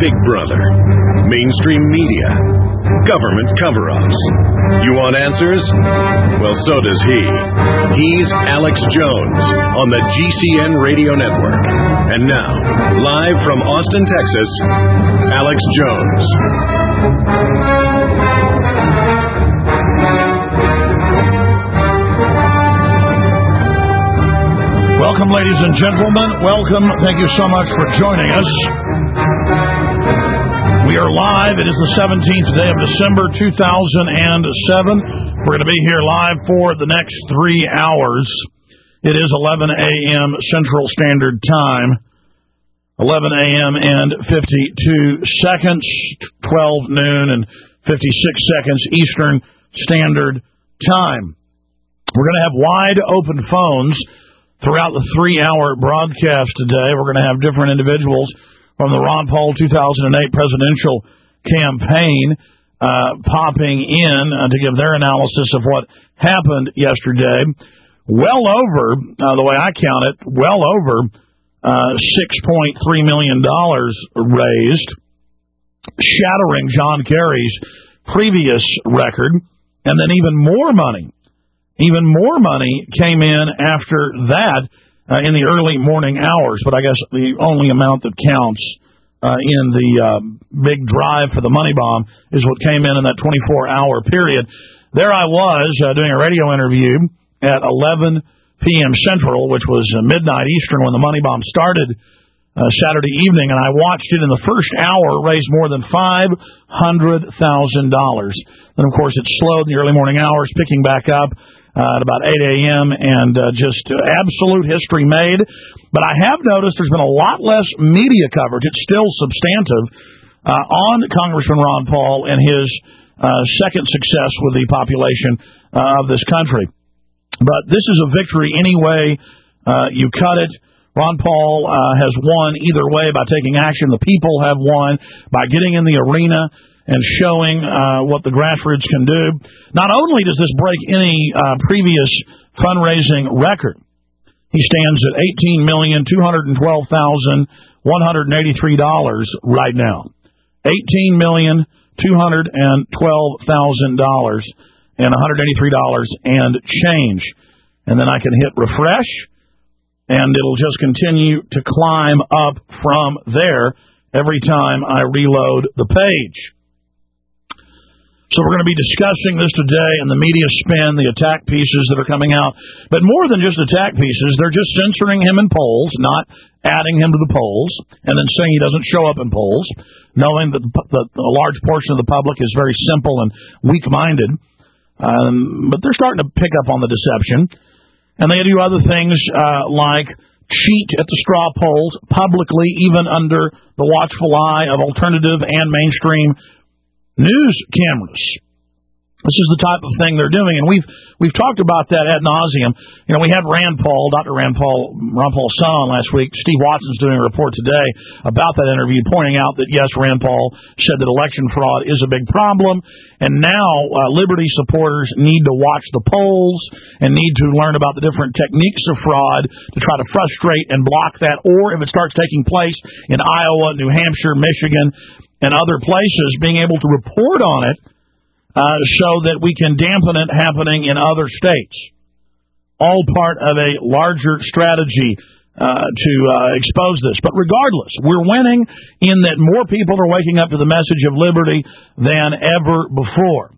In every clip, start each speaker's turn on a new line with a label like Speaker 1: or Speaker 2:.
Speaker 1: Big Brother, mainstream media, government cover-ups. You want answers? Well, so does he. He's Alex Jones on the GCN Radio Network. And now, live from Austin, Texas, Alex Jones.
Speaker 2: Welcome, ladies and gentlemen. Welcome. Thank you so much for joining us. We are live. It is the 17th day of December, 2007. We're going to be here live for the next 3 hours. It is 11 a.m. Central Standard Time, 11 a.m. and 52 seconds, 12 noon and 56 seconds Eastern Standard Time. We're going to have wide open phones throughout the 3-hour broadcast today. We're going to have different individuals from the Ron Paul 2008 presidential campaign popping in to give their analysis of what happened yesterday. Well over, the way I count it, well over $6.3 million raised, shattering John Kerry's previous record, and then even more money came in after that in the early morning hours, but I guess the only amount that counts in the big drive for the money bomb is what came in that 24-hour period. There I was doing a radio interview at 11 p.m. Central, which was midnight Eastern when the money bomb started Saturday evening, and I watched it in the first hour raise more than $500,000. Then, of course, it slowed in the early morning hours, picking back up at about 8 a.m., and just absolute history made. But I have noticed there's been a lot less media coverage. It's still substantive on Congressman Ron Paul and his second success with the population of this country. But this is a victory any way you cut it. Ron Paul has won either way by taking action. The people have won by getting in the arena and showing what the grassroots can do. Not only does this break any previous fundraising record, he stands at $18,212,183 right now. $18,212,000 and $183 and change. And then I can hit refresh, and it'll just continue to climb up from there every time I reload the page. So we're going to be discussing this today and the media spin, the attack pieces that are coming out. But more than just attack pieces, they're just censoring him in polls, not adding him to the polls, and then saying he doesn't show up in polls, knowing that a large portion of the public is very simple and weak-minded. But they're starting to pick up on the deception. And they do other things like cheat at the straw polls publicly, even under the watchful eye of alternative and mainstream news cameras. This is the type of thing they're doing, and we've talked about that ad nauseum. You know, we had Ron Paul's son on last week. Steve Watson's doing a report today about that interview, pointing out that yes, Rand Paul said that election fraud is a big problem, and now Liberty supporters need to watch the polls and need to learn about the different techniques of fraud to try to frustrate and block that, or if it starts taking place in Iowa, New Hampshire, Michigan, and other places, being able to report on it so that we can dampen it happening in other states. All part of a larger strategy to expose this. But regardless, we're winning in that more people are waking up to the message of liberty than ever before.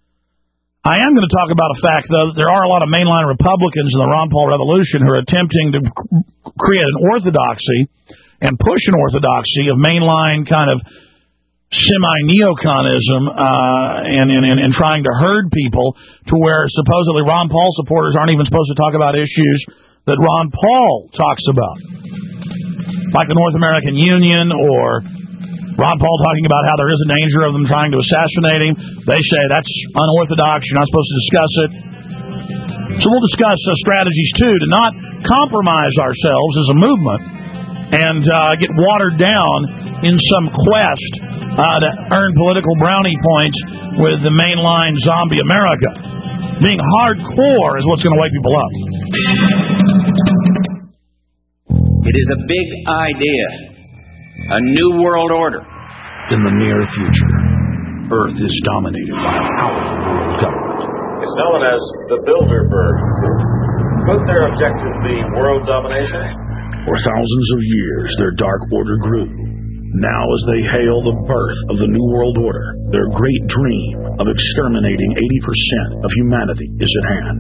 Speaker 2: I am going to talk about a fact, though, that there are a lot of mainline Republicans in the Ron Paul Revolution who are attempting to create an orthodoxy and push an orthodoxy of mainline kind of semi-neoconism and trying to herd people to where supposedly Ron Paul supporters aren't even supposed to talk about issues that Ron Paul talks about, like the North American Union, or Ron Paul talking about how there is a danger of them trying to assassinate him. They say that's unorthodox, you're not supposed to discuss it. So we'll discuss strategies, too, to not compromise ourselves as a movement and get watered down in some quest to earn political brownie points with the mainline zombie America. Being hardcore is what's going to wake people up.
Speaker 3: It is a big idea, a new world order,
Speaker 2: In the near future, Earth is dominated by a powerful world government.
Speaker 3: It's known as the Bilderberg Group. Could their objective be world domination?
Speaker 2: For thousands of years, their dark order grew. Now, as they hail the birth of the New World Order, their great dream of exterminating 80% of humanity is at hand.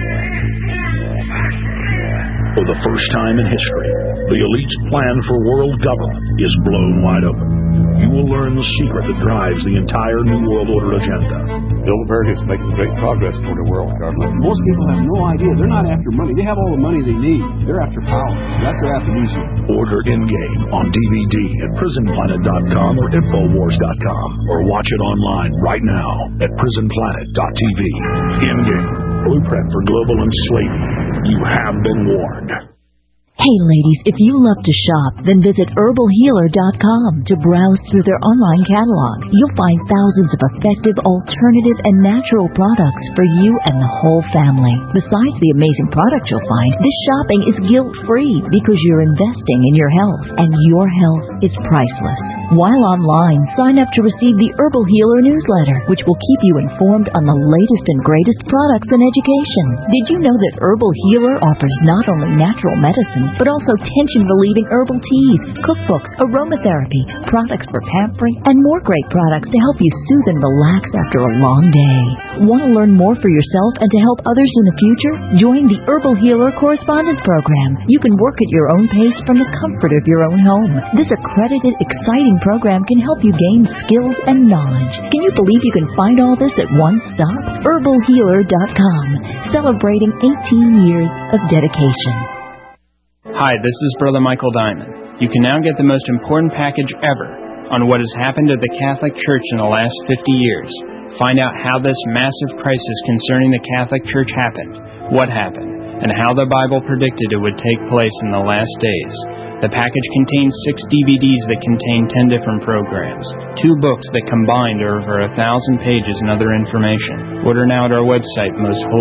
Speaker 2: For the first time in history, the elite's plan for world government is blown wide open. You will learn the secret that drives the entire New World Order agenda.
Speaker 4: Bilderberg is making great progress toward a world government.
Speaker 5: Most people have no idea. They're not after money. They have all the money they need. They're after power. That's their aphrodisiac.
Speaker 2: Order Endgame on DVD at prisonplanet.com or Infowars.com, or watch it online right now at prisonplanet.tv. Endgame, blueprint for global enslavement. You have been warned.
Speaker 6: Hey ladies, if you love to shop, then visit herbalhealer.com to browse through their online catalog. You'll find thousands of effective, alternative, and natural products for you and the whole family. Besides the amazing products you'll find, this shopping is guilt-free because you're investing in your health, and your health is priceless. While online, sign up to receive the Herbal Healer newsletter, which will keep you informed on the latest and greatest products and education. Did you know that Herbal Healer offers not only natural medicine, but also tension-relieving herbal teas, cookbooks, aromatherapy, products for pampering, and more great products to help you soothe and relax after a long day. Want to learn more for yourself and to help others in the future? Join the Herbal Healer Correspondence Program. You can work at your own pace from the comfort of your own home. This accredited, exciting program can help you gain skills and knowledge. Can you believe you can find all this at one stop? herbalhealer.com, celebrating 18 years of dedication.
Speaker 7: Hi, this is Brother Michael Diamond. You can now get the most important package ever on what has happened to the Catholic Church in the last 50 years. Find out how this massive crisis concerning the Catholic Church happened, what happened, and how the Bible predicted it would take place in the last days. The package contains 6 DVDs that contain 10 different programs, 2 books that combined are over 1,000 pages and other information. Order now at our website,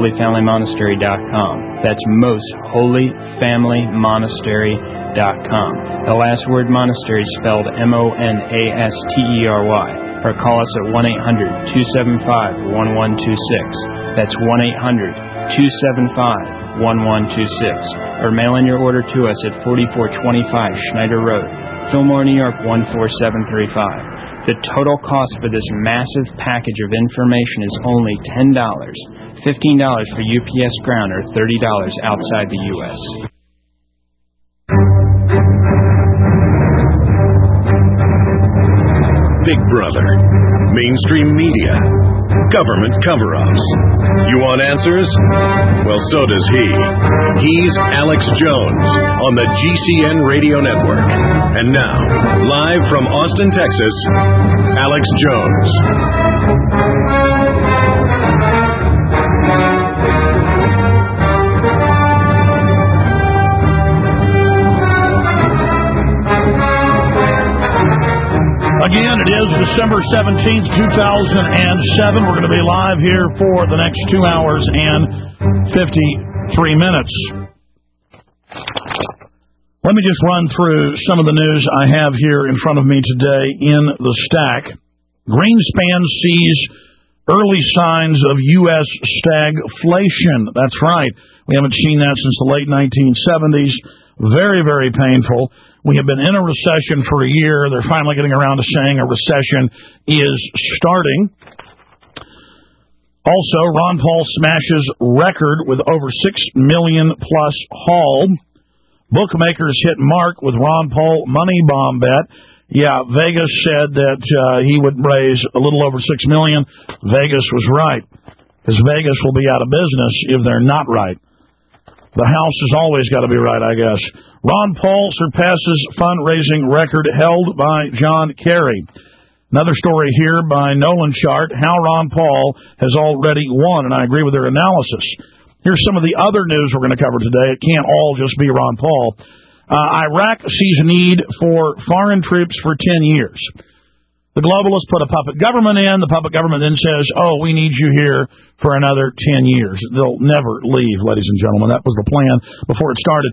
Speaker 7: mostholyfamilymonastery.com. That's mostholyfamilymonastery.com. The last word monastery is spelled M-O-N-A-S-T-E-R-Y. Or call us at 1-800-275-1126. That's 1-800-275-1126. Or mail in your order to us at 4425 Schneider Road, Fillmore, New York 14735. The total cost for this massive package of information is only $10, $15 for UPS Ground, or $30 outside the U.S.
Speaker 1: Big Brother, mainstream media, government cover-ups. You want answers? Well, so does he. He's Alex Jones on the GCN Radio Network. And now, live from Austin, Texas, Alex Jones.
Speaker 2: Again, it is December 17th, 2007. We're going to be live here for the next 2 hours and 53 minutes. Let me just run through some of the news I have here in front of me today in the stack. Greenspan sees early signs of U.S. stagflation. That's right. We haven't seen that since the late 1970s. Very, very painful. We have been in a recession for a year. They're finally getting around to saying a recession is starting. Also, Ron Paul smashes record with over 6 million plus haul. Bookmakers hit mark with Ron Paul money bomb bet. Yeah, Vegas said that he would raise a little over 6 million. Vegas was right, because Vegas will be out of business if they're not right. The house has always got to be right, I guess. Ron Paul surpasses fundraising record held by John Kerry. Another story here by Nolan Chart, how Ron Paul has already won, and I agree with their analysis. Here's some of the other news we're going to cover today. It can't all just be Ron Paul. Iraq sees need for foreign troops for 10 years. The globalists put a puppet government in. The puppet government then says, oh, we need you here for another 10 years. They'll never leave, ladies and gentlemen. That was the plan before it started.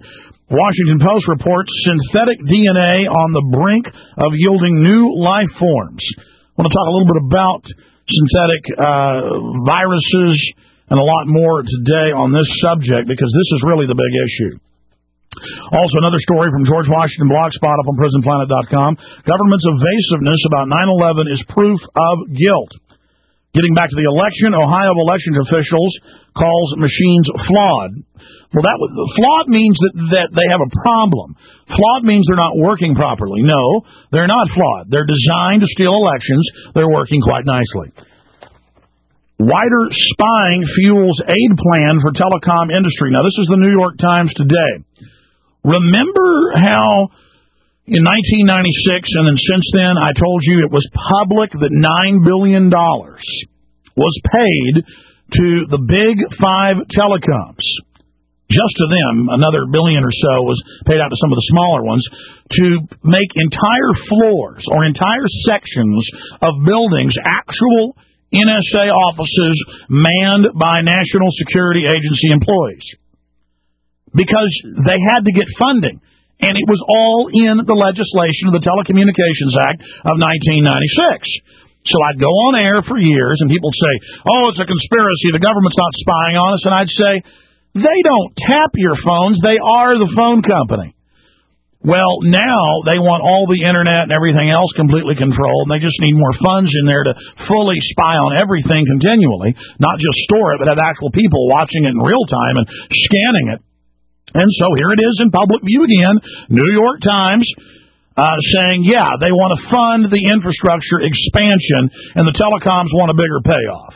Speaker 2: Washington Post reports synthetic DNA on the brink of yielding new life forms. I want to talk a little bit about synthetic viruses and a lot more today on this subject because this is really the big issue. Also, another story from George Washington Blogspot up on PrisonPlanet.com. Government's evasiveness about 9/11 is proof of guilt. Getting back to the election, Ohio elections officials calls machines flawed. Well, flawed means that they have a problem. Flawed means they're not working properly. No, they're not flawed. They're designed to steal elections. They're working quite nicely. Wider spying fuels aid plan for telecom industry. Now, this is the New York Times today. Remember how in 1996 and then since then I told you it was public that $9 billion was paid to the big five telecoms. Just to them, another billion or so was paid out to some of the smaller ones to make entire floors or entire sections of buildings actual NSA offices manned by National Security Agency employees. Because they had to get funding, and it was all in the legislation of the Telecommunications Act of 1996. So I'd go on air for years, and people would say, oh, it's a conspiracy, the government's not spying on us, and I'd say, they don't tap your phones, they are the phone company. Well, now they want all the internet and everything else completely controlled, and they just need more funds in there to fully spy on everything continually, not just store it, but have actual people watching it in real time and scanning it. And so here it is in public view again, New York Times saying, yeah, they want to fund the infrastructure expansion, and the telecoms want a bigger payoff.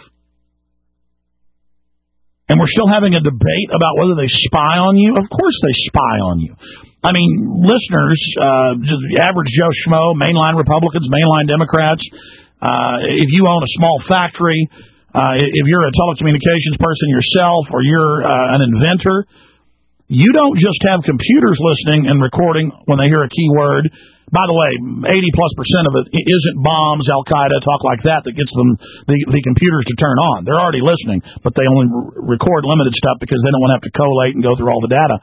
Speaker 2: And we're still having a debate about whether they spy on you. Of course they spy on you. I mean, listeners, just average Joe Schmo, mainline Republicans, mainline Democrats, if you own a small factory, if you're a telecommunications person yourself or you're an inventor, you don't just have computers listening and recording when they hear a keyword. By the way, 80+% of it isn't bombs, Al-Qaeda, talk like that gets them the computers to turn on. They're already listening, but they only record limited stuff because they don't want to have to collate and go through all the data.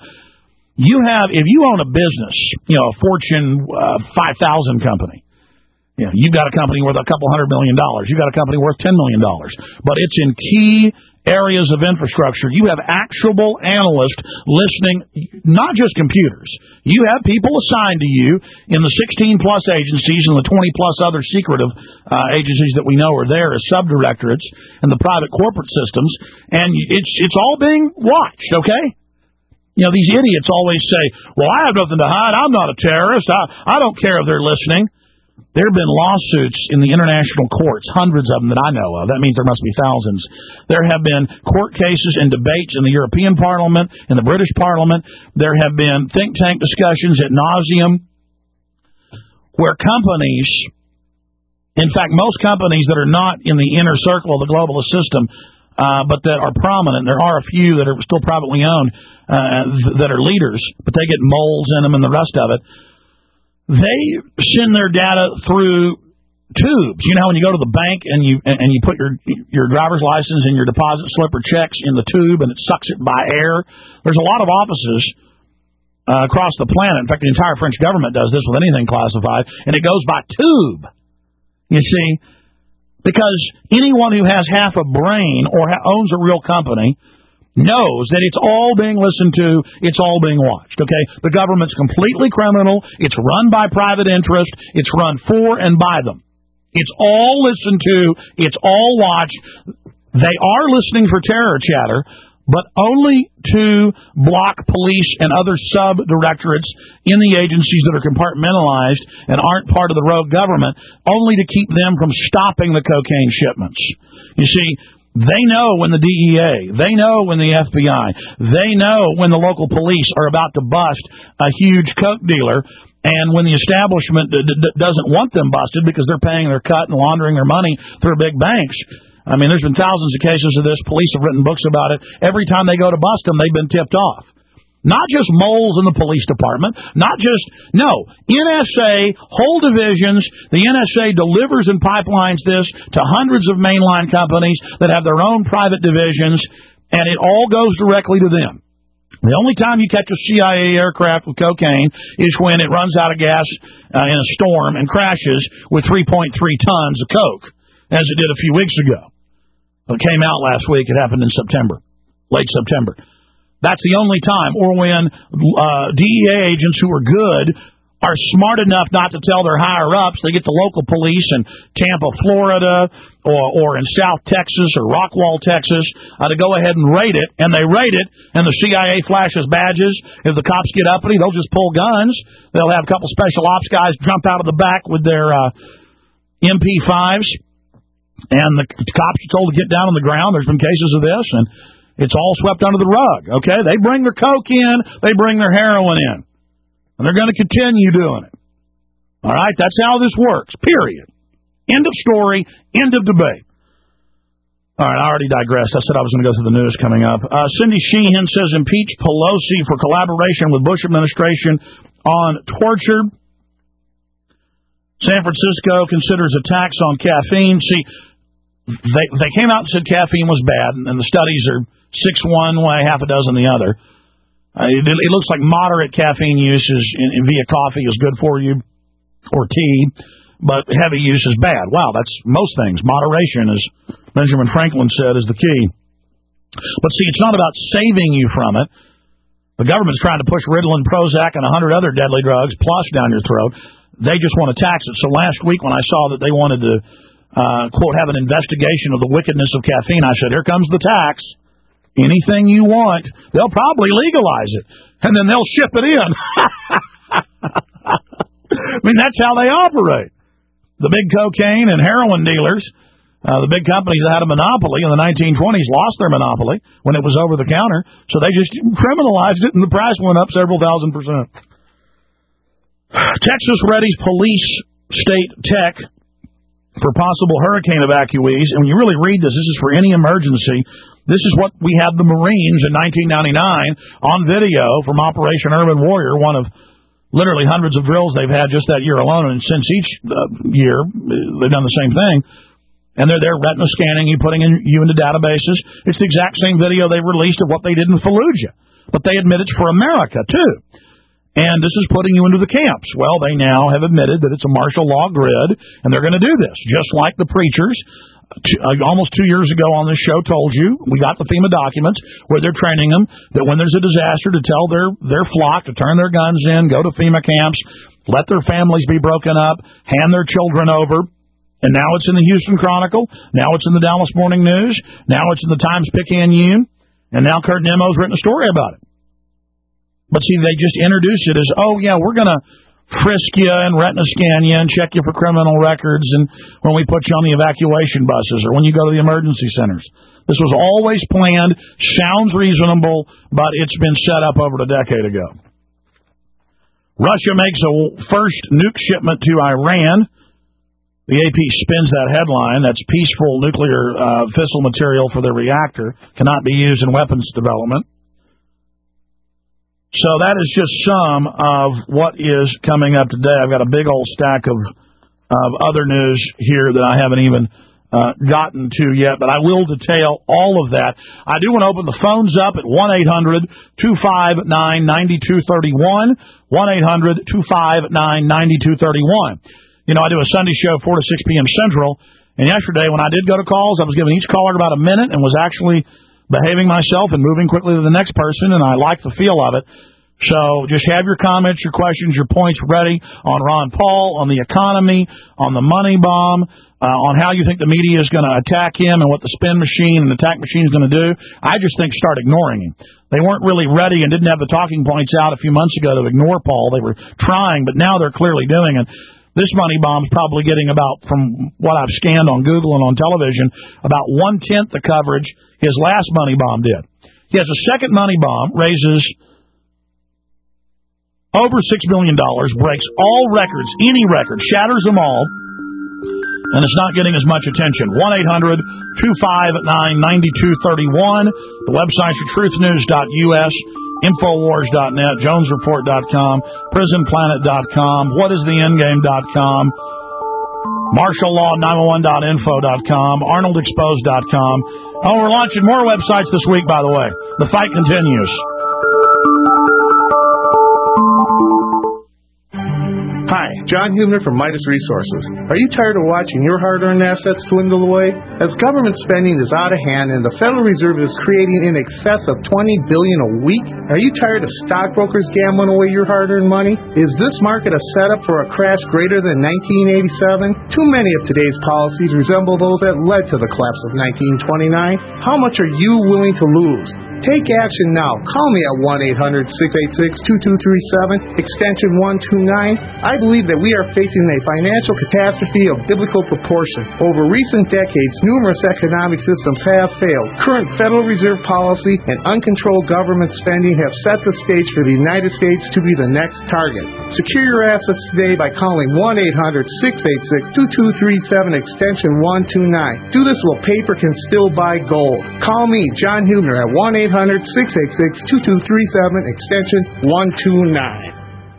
Speaker 2: If you own a business, a Fortune 5,000 company, you've got a company worth a couple $100 million. You've got a company worth $10 million. But it's in key areas of infrastructure. You have actual analysts listening, not just computers. You have people assigned to you in the 16-plus agencies and the 20-plus other secretive agencies that we know are there as subdirectorates and the private corporate systems, and it's all being watched, okay? These idiots always say, well, I have nothing to hide. I'm not a terrorist. I don't care if they're listening. There have been lawsuits in the international courts, hundreds of them that I know of. That means there must be thousands. There have been court cases and debates in the European Parliament, in the British Parliament. There have been think tank discussions ad nauseum where companies, in fact, most companies that are not in the inner circle of the globalist system, but that are prominent, there are a few that are still privately owned that are leaders, but they get moles in them and the rest of it. They send their data through tubes. When you go to the bank and you put your driver's license and your deposit slip or checks in the tube and it sucks it by air. There's a lot of offices across the planet. In fact, the entire French government does this with anything classified, and it goes by tube. You see, because anyone who has half a brain or owns a real company knows that it's all being listened to, it's all being watched, okay? The government's completely criminal, it's run by private interest, it's run for and by them. It's all listened to, it's all watched. They are listening for terror chatter, but only to block police and other sub-directorates in the agencies that are compartmentalized and aren't part of the rogue government, only to keep them from stopping the cocaine shipments. You see, they know when the DEA, they know when the FBI, they know when the local police are about to bust a huge coke dealer, and when the establishment doesn't want them busted because they're paying their cut and laundering their money through big banks. I mean, there's been thousands of cases of this. Police have written books about it. Every time they go to bust them, they've been tipped off. Not just moles in the police department, NSA, whole divisions. The NSA delivers and pipelines this to hundreds of mainline companies that have their own private divisions, and it all goes directly to them. The only time you catch a CIA aircraft with cocaine is when it runs out of gas in a storm and crashes with 3.3 tons of coke, as it did a few weeks ago. It came out last week. It happened in September, late September. That's the only time. Or when DEA agents who are good are smart enough not to tell their higher-ups. They get the local police in Tampa, Florida, or in South Texas or Rockwall, Texas, to go ahead and raid it, and they raid it, and the CIA flashes badges. If the cops get uppity, they'll just pull guns. They'll have a couple special ops guys jump out of the back with their MP5s, and the cops are told to get down on the ground. There's been cases of this, and it's all swept under the rug, okay? They bring their coke in, they bring their heroin in. And they're going to continue doing it. All right? That's how this works, period. End of story, end of debate. All right, I already digressed. I said I was going to go through the news coming up. Cindy Sheehan says impeach Pelosi for collaboration with Bush administration on torture. San Francisco considers a tax on caffeine. See, they came out and said caffeine was bad, and the studies are 6 one way, half a dozen the other. It looks like moderate caffeine use via coffee is good for you, or tea, but heavy use is bad. Wow, that's most things. Moderation, as Benjamin Franklin said, is the key. But see, it's not about saving you from it. The government's trying to push Ritalin, Prozac, and 100 other deadly drugs plus down your throat. They just want to tax it. So last week when I saw that they wanted to, quote, have an investigation of the wickedness of caffeine, I said, here comes the tax. Anything you want, they'll probably legalize it, and then they'll ship it in. I mean, that's how they operate. The big cocaine and heroin dealers, the big companies that had a monopoly in the 1920s lost their monopoly when it was over the counter, so they just criminalized it, and the price went up several $1,000%. Texas readies police state tech for possible hurricane evacuees, and when you really read this is for any emergency. This is what we had the Marines in 1999 on video from Operation Urban Warrior, one of literally hundreds of drills they've had just that year alone, and since each year they've done the same thing. And they're there retina scanning you, putting you into databases. It's the exact same video they released of what they did in Fallujah, but they admit it's for America too. And this is putting you into the camps. Well, they now have admitted that it's a martial law grid, and they're going to do this, just like the preachers almost 2 years ago on this show told you. We got the FEMA documents where they're training them that when there's a disaster to tell their flock to turn their guns in, go to FEMA camps, let their families be broken up, hand their children over. And now it's in the Houston Chronicle. Now it's in the Dallas Morning News. Now it's in the Times-Picayune. And now Kurt Nemo's written a story about it. But see, they just introduce it as, oh, yeah, we're going to frisk you and retina scan you and check you for criminal records and when we put you on the evacuation buses or when you go to the emergency centers. This was always planned, sounds reasonable, but it's been set up over a decade ago. Russia makes a first nuke shipment to Iran. The AP spins that headline. That's peaceful nuclear fissile material for their reactor. Cannot be used in weapons development. So that is just some of what is coming up today. I've got a big old stack of other news here that I haven't even gotten to yet, but I will detail all of that. I do want to open the phones up at 1-800-259-9231, 1-800-259-9231. You know, I do a Sunday show 4 to 6 p.m. Central, and yesterday when I did go to calls, I was giving each caller about a minute and was actually behaving myself and moving quickly to the next person, and I like the feel of it. So just have your comments, your questions, your points ready on Ron Paul, on the economy, on the money bomb, on how you think the media is going to attack him and what the spin machine and attack machine is going to do. I just think start ignoring him. They weren't really ready and didn't have the talking points out a few months ago to ignore Paul. They were trying, but now they're clearly doing it. This money bomb's probably getting about, from what I've scanned on Google and on television, about 1/10 the coverage his last money bomb did. He has a second money bomb, raises over $6 million, breaks all records, any record, shatters them all, and it's not getting as much attention. 1-800-259-9231. The websites are truthnews.us, Infowars.net, JonesReport.com, PrisonPlanet.com, WhatIsTheEndGame.com, MartialLaw911.info.com, ArnoldExposed.com. Oh, we're launching more websites this week, by the way. The fight continues.
Speaker 8: Hi, John Hubner from Midas Resources. Are you tired of watching your hard-earned assets dwindle away? As government spending is out of hand and the Federal Reserve is creating in excess of $20 billion a week, are you tired of stockbrokers gambling away your hard-earned money? Is this market a setup for a crash greater than 1987? Too many of today's policies resemble those that led to the collapse of 1929. How much are you willing to lose? Take action now. Call me at 1-800-686-2237, extension 129. I believe that we are facing a financial catastrophe of biblical proportion. Over recent decades, numerous economic systems have failed. Current Federal Reserve policy and uncontrolled government spending have set the stage for the United States to be the next target. Secure your assets today by calling 1-800-686-2237, extension 129. Do this while paper can still buy gold. Call me, John Hubner, at 1-800-686-2237, extension 129.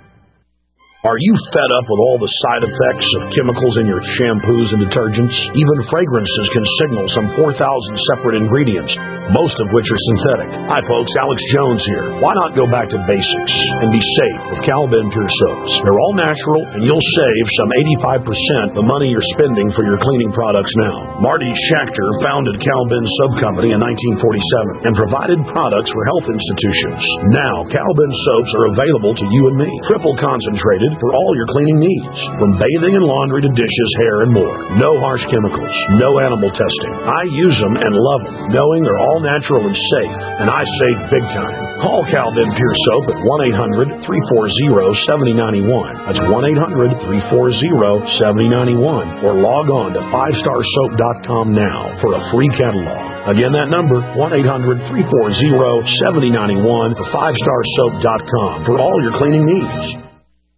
Speaker 9: Are you fed up with all the side effects of chemicals in your shampoos and detergents? Even fragrances can signal some 4,000 separate ingredients, most of which are synthetic. Hi folks, Alex Jones here. Why not go back to basics and be safe with Cal-Ben Pure Soaps? They're all natural and you'll save some 85% the money you're spending for your cleaning products now. Marty Schachter founded Cal-Ben Soap Company in 1947 and provided products for health institutions. Now, Cal-Ben soaps are available to you and me, triple concentrated for all your cleaning needs, from bathing and laundry to dishes, hair, and more. No harsh chemicals, no animal testing. I use them and love them, knowing they're all natural and safe, and I save big time. Call Cal-Ben Pure Soap at 1-800-340-7091. That's 1-800-340-7091, or log on to 5starsoap.com now for a free catalog. Again, that number, 1-800-340-7091 for 5starsoap.com for all your cleaning needs.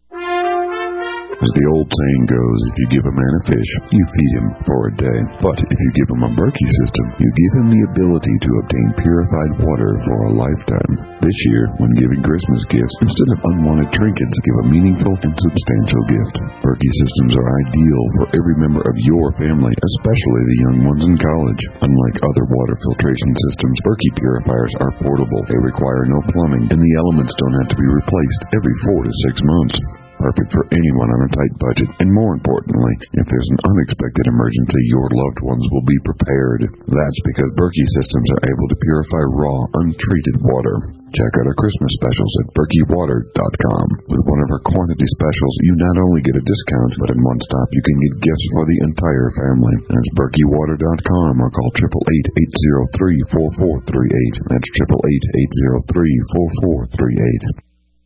Speaker 10: As the old saying goes, if you give a man a fish, you feed him for a day. But if you give him a Berkey system, you give him the ability to obtain purified water for a lifetime. This year, when giving Christmas gifts, instead of unwanted trinkets, give a meaningful and substantial gift. Berkey systems are ideal for every member of your family, especially the young ones in college. Unlike other water filtration systems, Berkey purifiers are portable. They require no plumbing, and the elements don't have to be replaced every 4 to 6 months. Perfect for anyone on a tight budget, and more importantly, if there's an unexpected emergency, your loved ones will be prepared. That's because Berkey systems are able to purify raw, untreated water. Check out our Christmas specials at BerkeyWater.com. With one of our quantity specials, you not only get a discount, but in one stop you can get gifts for the entire family. That's BerkeyWater.com, or call 888-803-4438. That's 888-803-4438.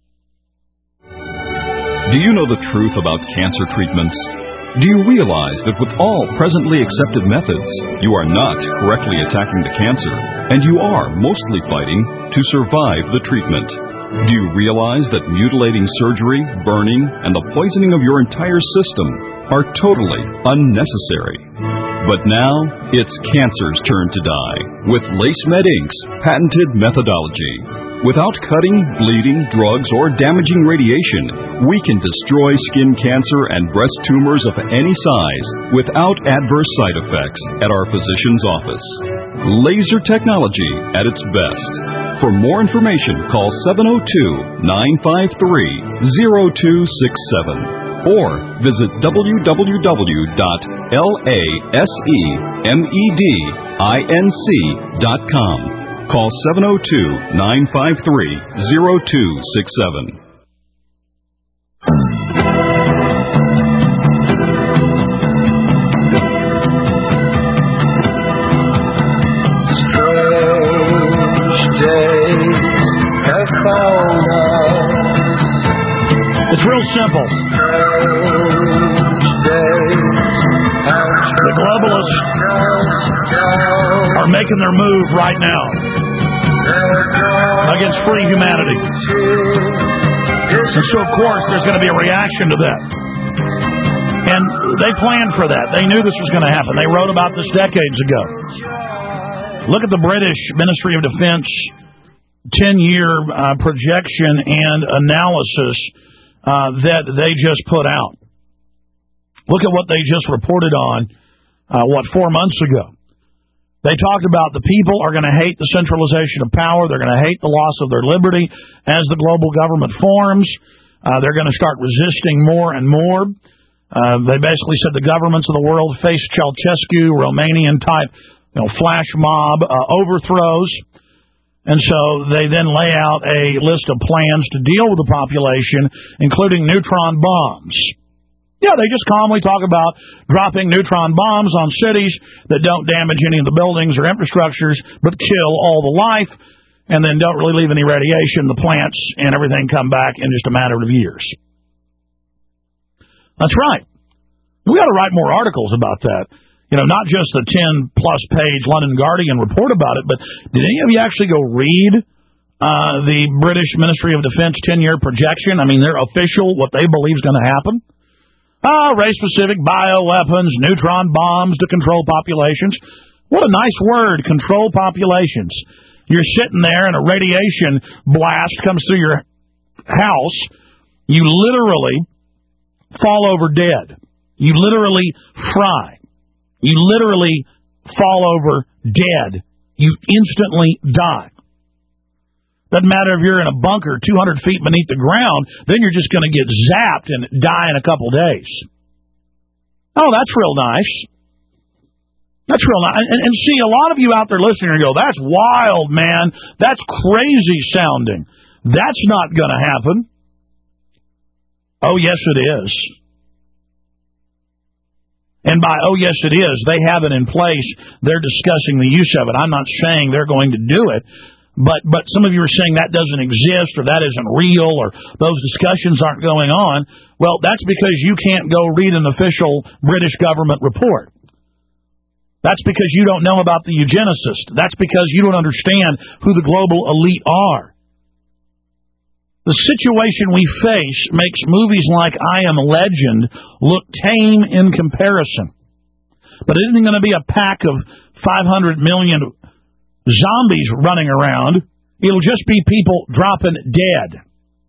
Speaker 11: Do you know the truth about cancer treatments? Do you realize that with all presently accepted methods, you are not correctly attacking the cancer, and you are mostly fighting to survive the treatment? Do you realize that mutilating surgery, burning, and the poisoning of your entire system are totally unnecessary? But now, it's cancer's turn to die with LaceMed Inc.'s patented methodology. Without cutting, bleeding, drugs, or damaging radiation, we can destroy skin cancer and breast tumors of any size without adverse side effects at our physician's office. Laser technology at its best. For more information, call 702-953-0267 or visit www.lasemedinc.com. Call 702-953-0267.
Speaker 2: It's real simple. The globalists are making their move right now against free humanity. And so, of course, there's going to be a reaction to that. And they planned for that. They knew this was going to happen. They wrote about this decades ago. Look at the British Ministry of Defense 10-year projection and analysis that they just put out. Look at what they just reported on, 4 months ago. They talked about the people are going to hate the centralization of power. They're going to hate the loss of their liberty as the global government forms. They're going to start resisting more and more. They basically said the governments of the world face Ceausescu, Romanian-type, flash mob overthrows. And so they then lay out a list of plans to deal with the population, including neutron bombs. Yeah, they just calmly talk about dropping neutron bombs on cities that don't damage any of the buildings or infrastructures, but kill all the life, and then don't really leave any radiation. The plants and everything come back in just a matter of years. That's right. We ought to write more articles about that. Not just the 10-plus page London Guardian report about it, but did any of you actually go read the British Ministry of Defense 10-year projection? I mean, their official, what they believe is going to happen? Race-specific bioweapons, neutron bombs to control populations. What a nice word, control populations. You're sitting there and a radiation blast comes through your house. You literally fall over dead. You literally fry. You literally fall over dead. You instantly die. Doesn't matter if you're in a bunker 200 feet beneath the ground, then you're just going to get zapped and die in a couple days. Oh, that's real nice. That's real nice. And see, a lot of you out there listening go, that's wild, man. That's crazy sounding. That's not going to happen. Oh, yes, it is. And by, oh, yes, it is, they have it in place. They're discussing the use of it. I'm not saying they're going to do it. But some of you are saying that doesn't exist or that isn't real or those discussions aren't going on. Well, that's because you can't go read an official British government report. That's because you don't know about the eugenicists. That's because you don't understand who the global elite are. The situation we face makes movies like I Am Legend look tame in comparison. But it isn't going to be a pack of 500 million zombies running around. It'll just be people dropping dead.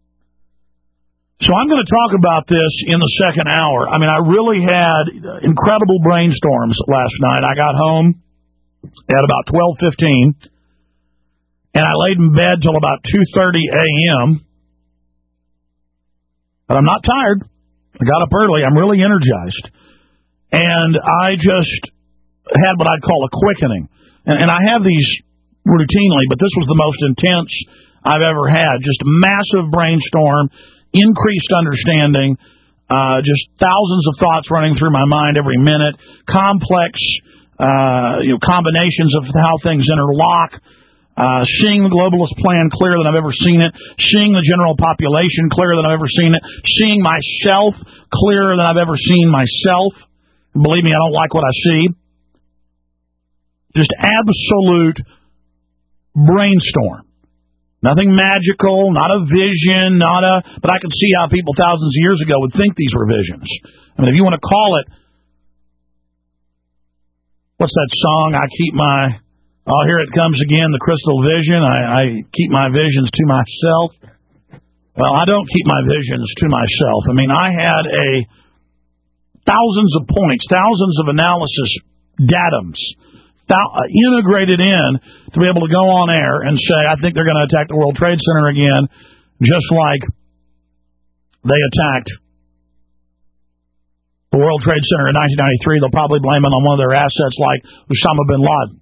Speaker 2: So I'm going to talk about this in the second hour. I mean, I really had incredible brainstorms last night. I got home at about 12:15, and I laid in bed till about 2:30 a.m., but I'm not tired. I got up early. I'm really energized. And I just had what I'd call a quickening. And I have these routinely, but this was the most intense I've ever had. Just massive brainstorm, increased understanding, just thousands of thoughts running through my mind every minute, complex combinations of how things interlock. Seeing the globalist plan clearer than I've ever seen it, seeing the general population clearer than I've ever seen it, seeing myself clearer than I've ever seen myself. Believe me, I don't like what I see. Just absolute brainstorm. Nothing magical, not a vision, but I can see how people thousands of years ago would think these were visions. I mean, if you want to call it, what's that song? Oh, here it comes again, the crystal vision. I keep my visions to myself. Well, I don't keep my visions to myself. I mean, I had thousands of points, thousands of analysis datums integrated in to be able to go on air and say, I think they're going to attack the World Trade Center again, just like they attacked the World Trade Center in 1993. They'll probably blame it on one of their assets like Osama bin Laden.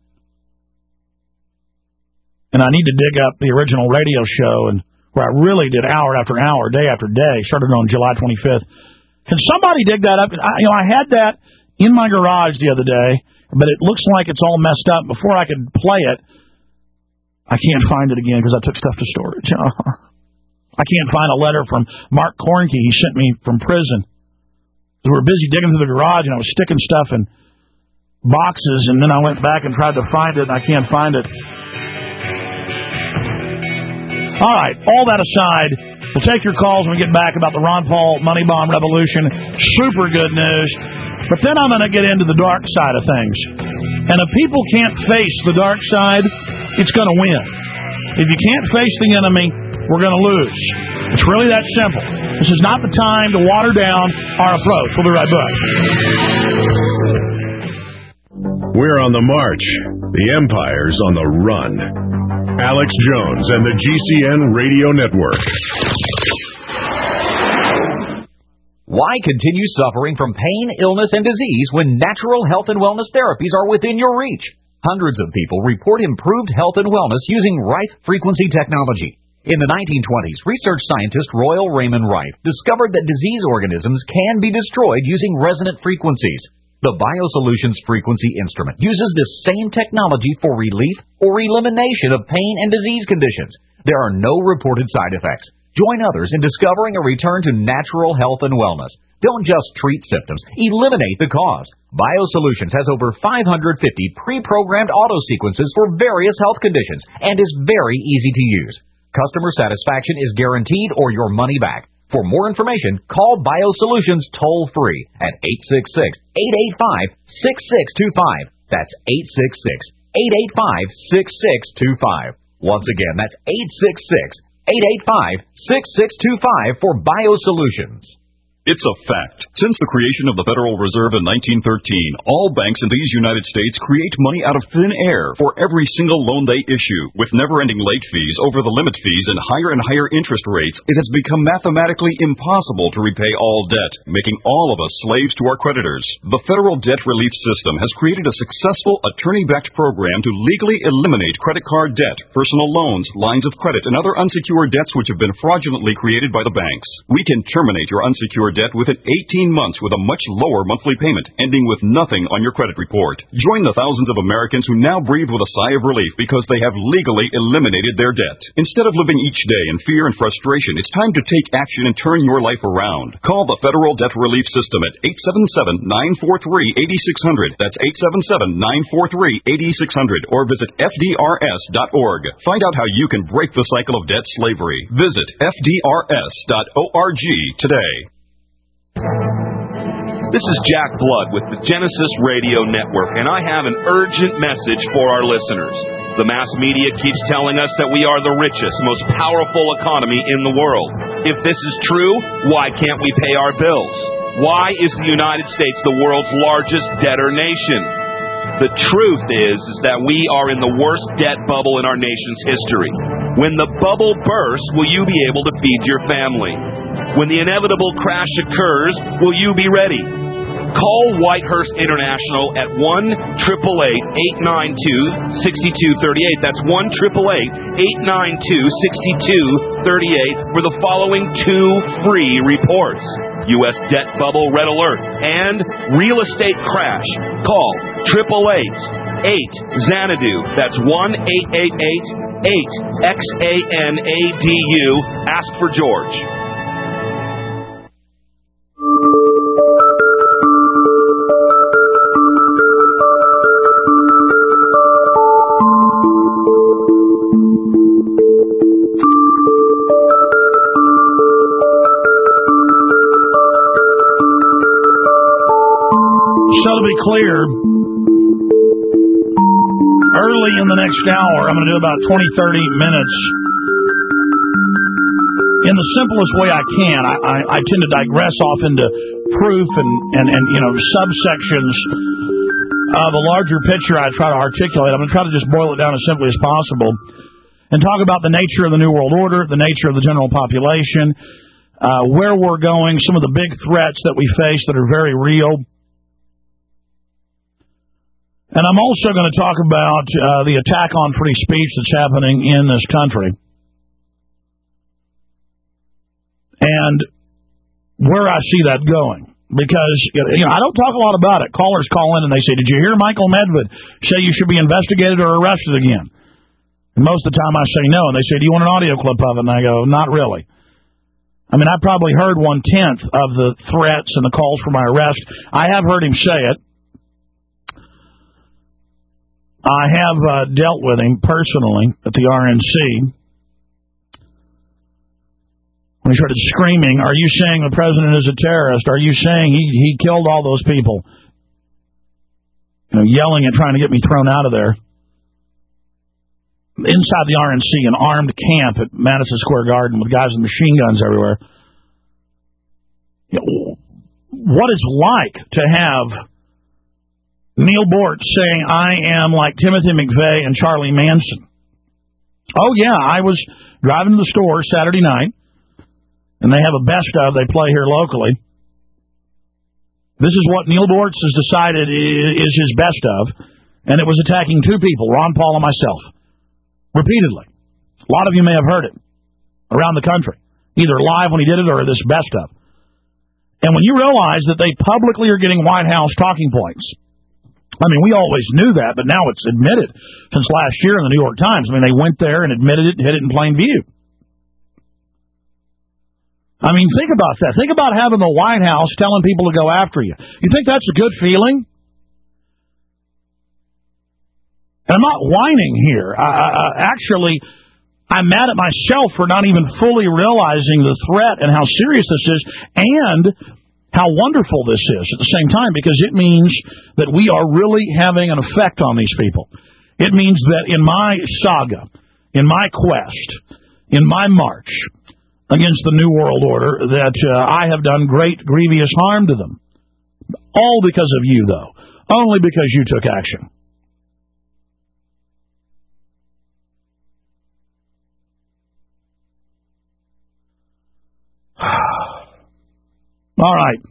Speaker 2: And I need to dig up the original radio show and where I really did hour after hour, day after day, started on July 25th. Can somebody dig that up? I had that in my garage the other day, but it looks like it's all messed up. Before I could play it, I can't find it again because I took stuff to storage. I can't find a letter from Mark Kornke he sent me from prison. We were busy digging through the garage, and I was sticking stuff in boxes, and then I went back and tried to find it, and I can't find it. All right, all that aside, we'll take your calls when we get back about the Ron Paul money bomb revolution. Super good news. But then I'm going to get into the dark side of things. And if people can't face the dark side, it's going to win. If you can't face the enemy, we're going to lose. It's really that simple. This is not the time to water down our approach. We'll be right back.
Speaker 1: We're on the march. The empire's on the run. Alex Jones and the GCN Radio Network.
Speaker 12: Why continue suffering from pain, illness, and disease when natural health and wellness therapies are within your reach? Hundreds of people report improved health and wellness using Rife frequency technology. In the 1920s, research scientist Royal Raymond Rife discovered that disease organisms can be destroyed using resonant frequencies. The BioSolutions frequency instrument uses this same technology for relief or elimination of pain and disease conditions. There are no reported side effects. Join others in discovering a return to natural health and wellness. Don't just treat symptoms, eliminate the cause. BioSolutions has over 550 pre-programmed auto sequences for various health conditions and is very easy to use. Customer satisfaction is guaranteed or your money back. For more information, call BioSolutions toll-free at 866-885-6625. That's 866-885-6625. Once again, that's 866-885-6625 for BioSolutions.
Speaker 11: It's a fact. Since the creation of the Federal Reserve in 1913, all banks in these United States create money out of thin air for every single loan they issue. With never-ending late fees, over the limit fees, and higher interest rates, it has become mathematically impossible to repay all debt, making all of us slaves to our creditors. The Federal Debt Relief System has created a successful attorney-backed program to legally eliminate credit card debt, personal loans, lines of credit, and other unsecured debts which have been fraudulently created by the banks. We can terminate your unsecured debt within 18 months with a much lower monthly payment, ending with nothing on your credit report. Join the thousands of Americans who now breathe with a sigh of relief because they have legally eliminated their debt. Instead of living each day in fear and frustration, it's time to take action and turn your life around. Call the Federal Debt Relief System at 877-943-8600. That's 877-943-8600. Or visit FDRS.org. Find out how you can break the cycle of debt slavery. Visit FDRS.org today.
Speaker 13: This is Jack Blood with the Genesis Radio Network, and I have an urgent message for our listeners. The mass media keeps telling us that we are the richest, most powerful economy in the world. If this is true, why can't we pay our bills? Why is the United States the world's largest debtor nation? The truth is that we are in the worst debt bubble in our nation's history. When the bubble bursts, will you be able to feed your family? When the inevitable crash occurs, will you be ready? Call Whitehurst International at 1-888-892-6238. That's 1-888-892-6238 for the following 2 free reports. U.S. Debt Bubble Red Alert and Real Estate Crash. Call 888-8-XANADU. That's 1-888-8-XANADU. Ask for George.
Speaker 2: So to be clear, early in the next hour, I'm going to do about 20, 30 minutes in the simplest way I can. I tend to digress off into proof and subsections of a larger picture I try to articulate. I'm going to try to just boil it down as simply as possible and talk about the nature of the New World Order, the nature of the general population, where we're going, some of the big threats that we face that are very real. And I'm also going to talk about the attack on free speech that's happening in this country. And where I see that going. Because, I don't talk a lot about it. Callers call in and they say, did you hear Michael Medved say you should be investigated or arrested again? And most of the time I say no. And they say, do you want an audio clip of it? And I go, not really. I mean, I probably heard 1/10 of the threats and the calls for my arrest. I have heard him say it. I have dealt with him personally at the RNC. When he started screaming, are you saying the president is a terrorist? Are you saying he killed all those people? Yelling and trying to get me thrown out of there. Inside the RNC, an armed camp at Madison Square Garden with guys with machine guns everywhere. What it's like to have Neil Bort saying, I am like Timothy McVeigh and Charlie Manson. Oh, yeah, I was driving to the store Saturday night, and they have a best of they play here locally. This is what Neil Bortz has decided is his best of, and it was attacking two people, Ron Paul and myself, repeatedly. A lot of you may have heard it around the country, either live when he did it or this best of. And when you realize that they publicly are getting White House talking points, I mean, we always knew that, but now it's admitted since last year in the New York Times. I mean, they went there and admitted it and hid it in plain view. I mean, think about that. Think about having the White House telling people to go after you. You think that's a good feeling? And I'm not whining here. Actually, I'm mad at myself for not even fully realizing the threat and how serious this is and how wonderful this is at the same time, because it means that we are really having an effect on these people. It means that in my saga, in my quest, in my march against the New World Order, that I have done great, grievous harm to them. All because of you, though. Only because you took action. All right.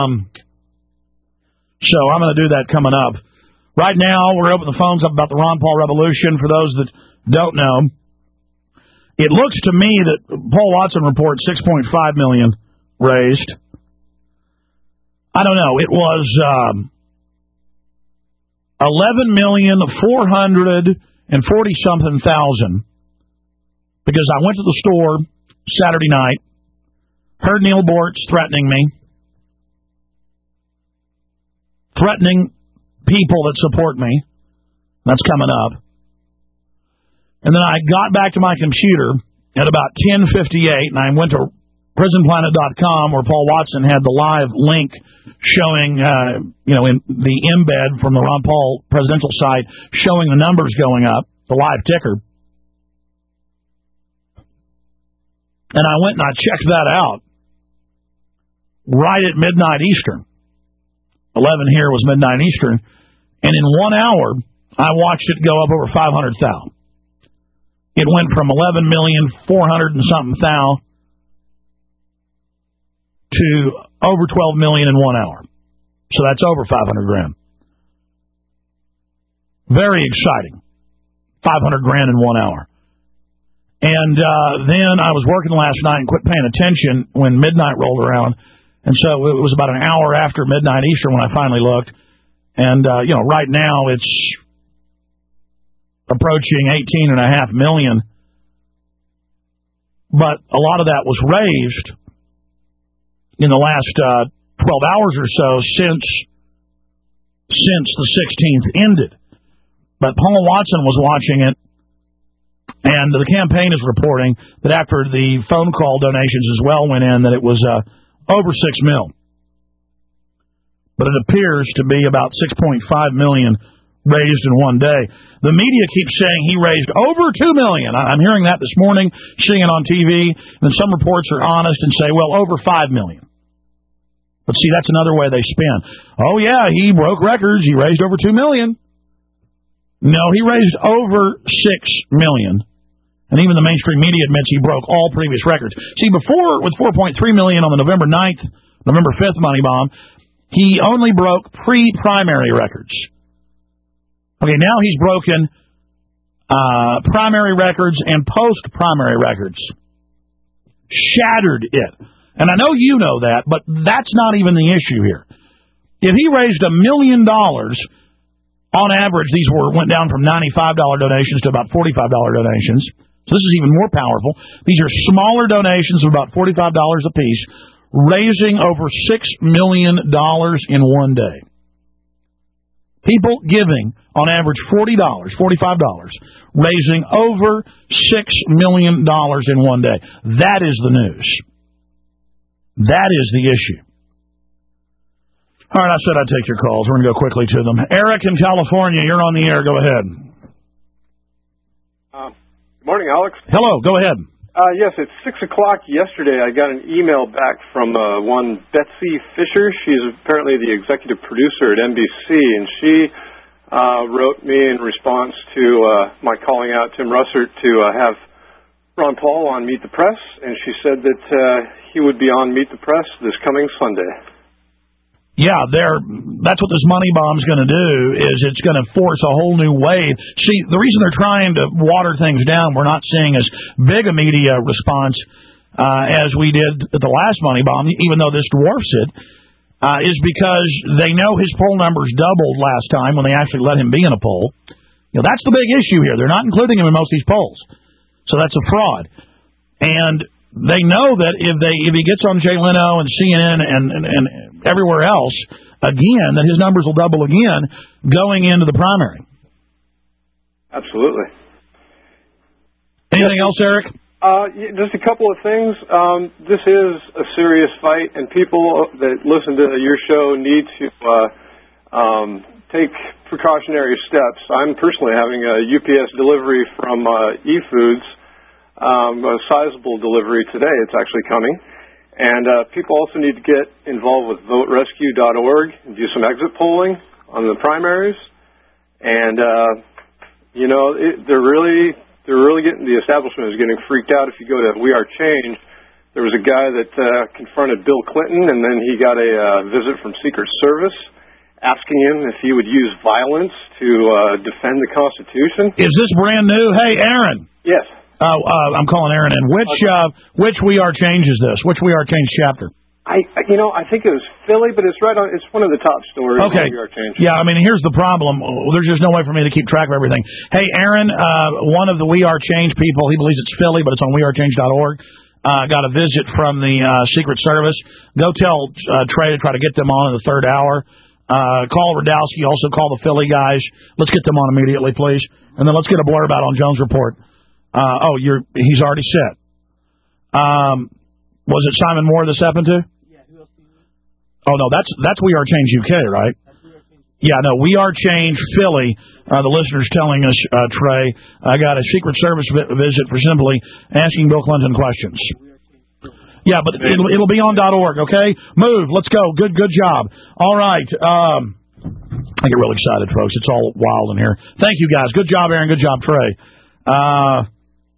Speaker 2: So I'm going to do that coming up. Right now, we're opening the phones up about the Ron Paul Revolution. For those that don't know, it looks to me that Paul Watson reports 6.5 million raised. I don't know. It was 11,440,something because I went to the store Saturday night, heard Neil Bortz threatening me, threatening people that support me. That's coming up. And then I got back to my computer at about 10:58, and I went to prisonplanet.com where Paul Watson had the live link showing, in the embed from the Ron Paul presidential site, showing the numbers going up, the live ticker. And I went and I checked that out right at midnight Eastern. 11 here was midnight Eastern. And in 1 hour, I watched it go up over 500,000. It went from 11,400,000 and something thou to over 12 million in 1 hour. So that's over 500 grand. Very exciting. 500 grand in 1 hour. And then I was working last night and quit paying attention when midnight rolled around. And so it was about an hour after midnight Eastern when I finally looked. And, right now it's approaching 18.5 million. But a lot of that was raised in the last 12 hours or so since the 16th ended. But Paul Watson was watching it, and the campaign is reporting that after the phone call donations as well went in, that it was over 6 mil. But it appears to be about 6.5 million raised in one day. The media keeps saying he raised over 2 million. I'm hearing that this morning, seeing it on TV, and some reports are honest and say, well, over 5 million. But see, that's another way they spin. Oh, yeah, he broke records. He raised over 2 million. No, he raised over 6 million. And even the mainstream media admits he broke all previous records. See, before, with 4.3 million on the November 9th, November 5th money bomb, he only broke pre-primary records. Okay, now he's broken primary records and post-primary records. Shattered it. And I know you know that, but that's not even the issue here. If he raised $1 million, on average, these went down from $95 donations to about $45 donations. So this is even more powerful. These are smaller donations of about $45 apiece, raising over $6 million in one day. People giving, on average, $40, $45, raising over $6 million in one day. That is the news. That is the issue. All right, I said I'd take your calls. We're going to go quickly to them. Eric in California, you're on the air. Go ahead.
Speaker 14: Good morning, Alex.
Speaker 2: Hello, go ahead.
Speaker 14: Yes, it's 6 o'clock yesterday. I got an email back from one Betsy Fisher. She's apparently the executive producer at NBC, and she wrote me in response to my calling out Tim Russert to have Ron Paul on Meet the Press, and she said that he would be on Meet the Press this coming Sunday.
Speaker 2: Yeah, that's what this money bomb's going to do, is it's going to force a whole new wave. See, the reason they're trying to water things down, we're not seeing as big a media response as we did at the last money bomb, even though this dwarfs it, is because they know his poll numbers doubled last time when they actually let him be in a poll. You know, that's the big issue here. They're not including him in most of these polls. So that's a fraud. And they know that if he gets on Jay Leno and CNN and everywhere else again, that his numbers will double again going into the primary.
Speaker 14: Absolutely.
Speaker 2: Anything else, Eric?
Speaker 14: Just a couple of things. This is a serious fight, and people that listen to your show need to take precautionary steps. I'm personally having a UPS delivery from eFoods. A sizable delivery today. It's actually coming. And people also need to get involved with voterescue.org and do some exit polling on the primaries. And, they're really getting, the establishment is getting freaked out. If you go to We Are Change, there was a guy that confronted Bill Clinton, and then he got a visit from Secret Service asking him if he would use violence to defend the Constitution.
Speaker 2: Is this brand new? Hey, Aaron.
Speaker 14: Yes.
Speaker 2: I'm calling Aaron in. Which We Are Change is this? Which We Are Change chapter?
Speaker 14: I think it was Philly, but it's right on. It's one of the top stories.
Speaker 2: Okay.
Speaker 14: We Are Change.
Speaker 2: Yeah, I mean, here's the problem. There's just no way for me to keep track of everything. Hey, Aaron, one of the We Are Change people, he believes it's Philly, but it's on wearechange.org. Got a visit from the Secret Service. Go tell Trey to try to get them on in the third hour. Call Radowski. Also call the Philly guys. Let's get them on immediately, please. And then let's get a blurb out on Jones Report. He's already set. Was it Simon Moore this happened to? Yeah, who else? Oh, no, that's We Are Change UK, right? Yeah, no, We Are Change Philly. The listener's telling us, Trey, I got a Secret Service visit for simply asking Bill Clinton questions. Yeah, but it'll be on .org, okay? Move, let's go. Good job. All right. I get real excited, folks. It's all wild in here. Thank you, guys. Good job, Aaron. Good job, Trey.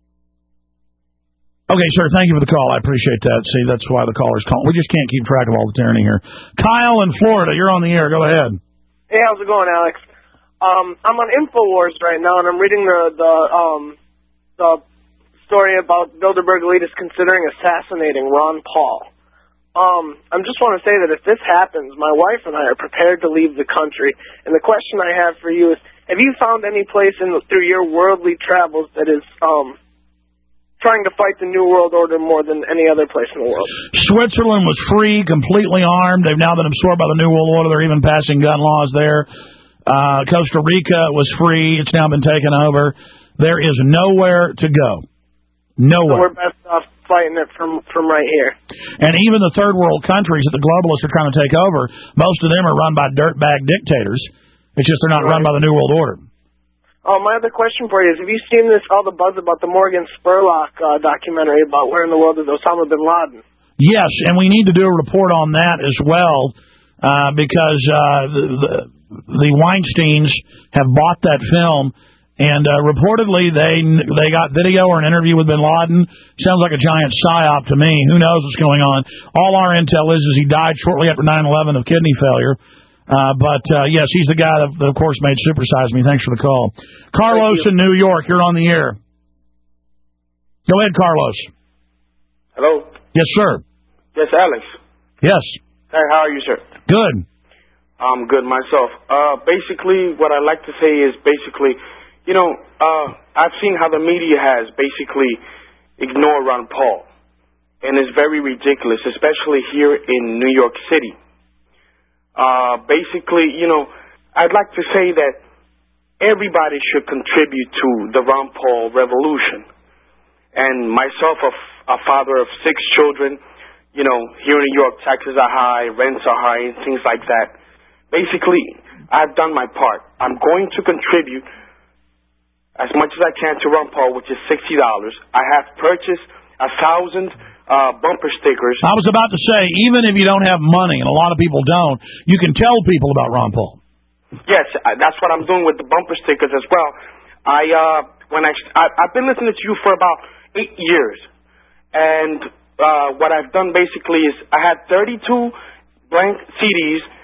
Speaker 2: Okay, sir, thank you for the call. I appreciate that. See, that's why the caller's calling. We just can't keep track of all the tyranny here. Kyle in Florida, you're on the air. Go ahead.
Speaker 15: Hey, how's it going, Alex? I'm on InfoWars right now, and I'm reading the story about Bilderberg elitists considering assassinating Ron Paul. I just want to say that if this happens, my wife and I are prepared to leave the country. And the question I have for you is, have you found any place through your worldly travels that is trying to fight the New World Order more than any other place in the world?
Speaker 2: Switzerland was free, completely armed. They've now been absorbed by the New World Order. They're even passing gun laws there. Costa Rica was free. It's now been taken over. There is nowhere to go. Nowhere.
Speaker 15: So we're best off fighting it from right here.
Speaker 2: And even the third world countries that the globalists are trying to take over, most of them are run by dirtbag dictators. It's just they're not run by the New World Order.
Speaker 15: My other question for you is, have you seen all the buzz about the Morgan Spurlock documentary about where in the world is Osama bin Laden?
Speaker 2: Yes, and we need to do a report on that as well, because the Weinsteins have bought that film, and reportedly they got video or an interview with bin Laden. Sounds like a giant psyop to me. Who knows what's going on? All our intel is he died shortly after 9/11 of kidney failure. But yes, he's the guy that, of course, made Super Size Me. Thanks for the call. Carlos in New York, you're on the air. Go ahead, Carlos.
Speaker 16: Hello?
Speaker 2: Yes, sir.
Speaker 16: Yes, Alex.
Speaker 2: Yes.
Speaker 16: Hey, how are you, sir?
Speaker 2: Good.
Speaker 16: I'm good myself. Basically, what I like to say is I've seen how the media has basically ignored Ron Paul. And it's very ridiculous, especially here in New York City. I'd like to say that everybody should contribute to the Ron Paul revolution. And myself, a father of 6 children, here in New York, taxes are high, rents are high, and things like that. Basically, I've done my part. I'm going to contribute as much as I can to Ron Paul, which is $60. I have purchased 1,000 bumper stickers.
Speaker 2: I was about to say, even if you don't have money, and a lot of people don't, you can tell people about Ron Paul.
Speaker 16: Yes, that's what I'm doing with the bumper stickers as well. I've been listening to you for about 8 years, and what I've done basically is I had 32 blank CDs,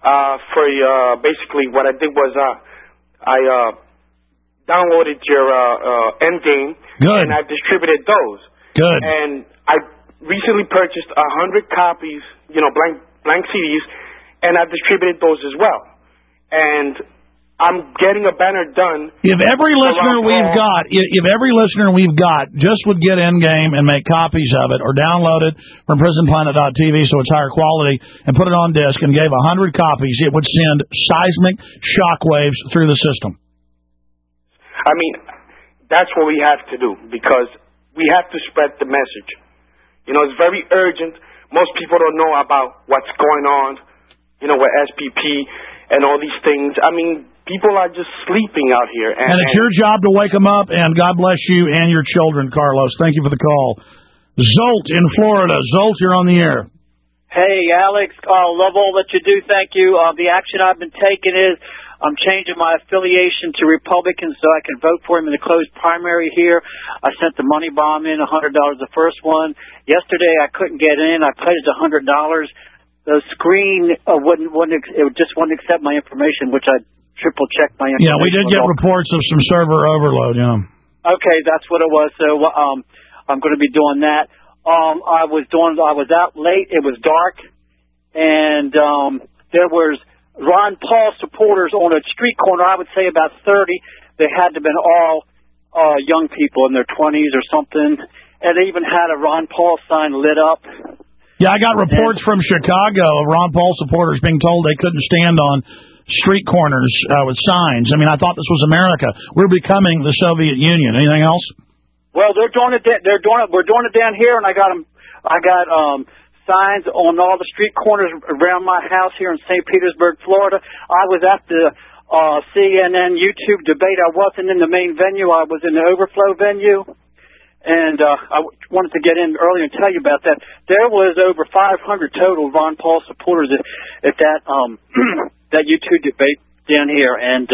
Speaker 16: for basically what I did was I downloaded your Endgame, and I distributed those.
Speaker 2: Good.
Speaker 16: And I recently purchased 100 copies, blank CDs, and I distributed those as well. And I'm getting a banner done.
Speaker 2: If every listener we've got just would get Endgame and make copies of it or download it from prisonplanet.tv so it's higher quality and put it on disc and gave 100 copies, it would send seismic shockwaves through the system.
Speaker 16: I mean, that's what we have to do because we have to spread the message. It's very urgent. Most people don't know about what's going on, with SPP and all these things. I mean, people are just sleeping out here.
Speaker 2: And it's your job to wake them up, and God bless you and your children, Carlos. Thank you for the call. Zolt in Florida. Zolt, you're on the air.
Speaker 17: Hey, Alex. Love all that you do. Thank you. The action I've been taking is I'm changing my affiliation to Republican so I can vote for him in the closed primary here. I sent the money bomb in, $100 the first one. Yesterday I couldn't get in. I pledged $100. The screen just wouldn't accept my information, which I triple checked my information.
Speaker 2: Yeah, we did get reports of some server overload. Yeah.
Speaker 17: Okay, that's what it was. So I'm going to be doing that. I was out late. It was dark, and there was Ron Paul supporters on a street corner. I would say about 30. They had to have been all young people in their 20s or something, and they even had a Ron Paul sign lit up.
Speaker 2: Yeah, I got reports from Chicago of Ron Paul supporters being told they couldn't stand on street corners with signs. I mean, I thought this was America. We're becoming the Soviet Union. Anything else?
Speaker 17: Well, they're doing it. We're doing it down here, and I got signs on all the street corners around my house here in St. Petersburg, Florida. I was at the CNN YouTube debate. I wasn't in the main venue. I was in the overflow venue. And I wanted to get in earlier and tell you about that. There was over 500 total Ron Paul supporters at that that YouTube debate down here, and